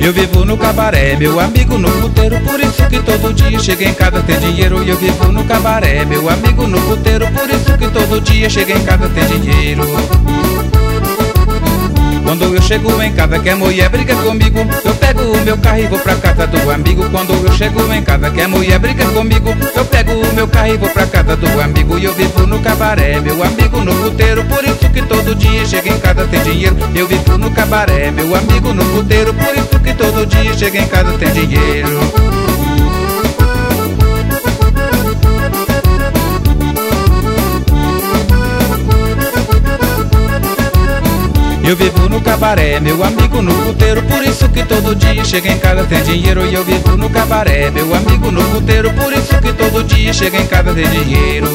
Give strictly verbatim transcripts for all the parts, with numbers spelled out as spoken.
Eu vivo no cabaré, meu amigo no puteiro, por isso que todo dia chega em casa tem dinheiro. Eu vivo no cabaré, meu amigo no puteiro, por isso que todo dia chega em casa tem dinheiro. Quando eu chego em casa que a mulher briga comigo, eu pego o meu carro e vou pra casa do amigo. Quando eu chego em casa que a mulher briga comigo, eu pego o meu carro e vou pra casa do amigo. E eu vivo no cabaré, meu amigo no puteiro, por isso que todo dia chega em casa tem dinheiro. Eu vivo no cabaré, meu amigo no puteiro, por isso que todo dia chega em casa tem dinheiro. Eu vivo no cabaré, meu amigo no puteiro, por isso que todo dia chega em casa tem dinheiro. E eu vivo no cabaré, meu amigo no puteiro, por isso que todo dia chega em casa tem dinheiro.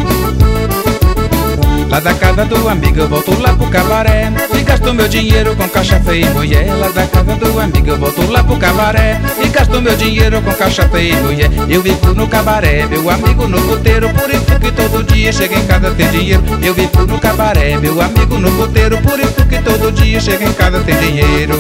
Lá da casa do amigo eu volto lá pro cabaré e gasto meu dinheiro com cachaça e mulher. Lá da casa do amigo eu volto lá pro cabaré e gasto meu dinheiro com cachaça e mulher. Eu vivo no cabaré, meu amigo no puteiro, por isso que todo dia chega em casa tem dinheiro. Eu vivo no cabaré, meu amigo no puteiro, por isso que todo dia chega em casa tem dinheiro.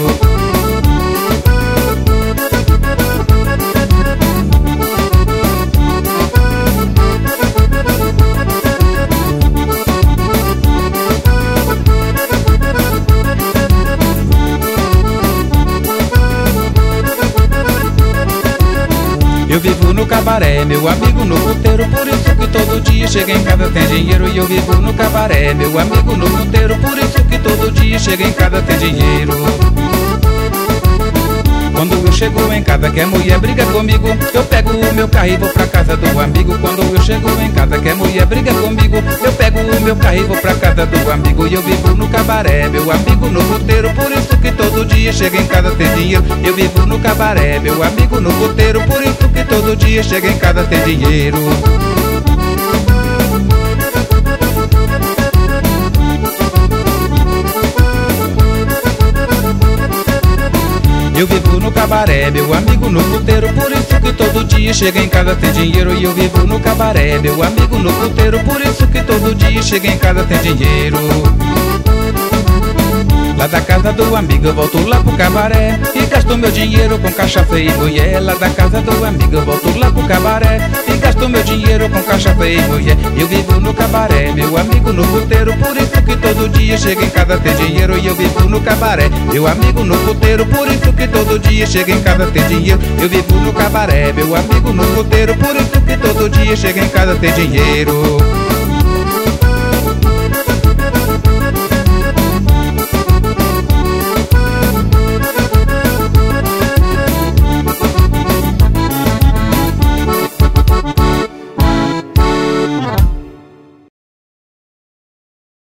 Eu vivo no cabaré, meu amigo no puteiro, por isso que todo dia chega em casa tem dinheiro. E eu vivo no cabaré, meu amigo no puteiro, por isso que todo dia chega em casa tem dinheiro. Quando eu chego em casa que a mulher briga comigo, eu pego o meu carro e vou pra casa do amigo. Quando eu chego em casa que a mulher briga comigo, eu pego o meu carro e vou pra casa do amigo. E eu vivo no cabaré, meu amigo no puteiro, por isso que todo dia chega em casa tem dinheiro. Eu vivo no cabaré, meu amigo no puteiro, por isso que todo dia chega em casa tem dinheiro. Eu vivo no cabaré, meu amigo no puteiro, por isso que todo dia chega em casa tem dinheiro. E eu vivo no cabaré, meu amigo no puteiro, por isso que todo dia chega em casa tem dinheiro. Lá da casa do amigo eu volto lá pro cabaré e gasto meu dinheiro com cachaça e mulher. Lá da casa do amigo eu volto lá pro cabaré e gasto meu dinheiro com cachaça e mulher. Eu vivo no cabaré, meu amigo no puteiro, por isso que todo dia chega em casa tem dinheiro. E eu vivo no cabaré, meu amigo no puteiro, por isso que todo dia chega em casa tem dinheiro. Eu vivo no cabaré, meu amigo no puteiro, por isso que todo dia chega em casa tem dinheiro.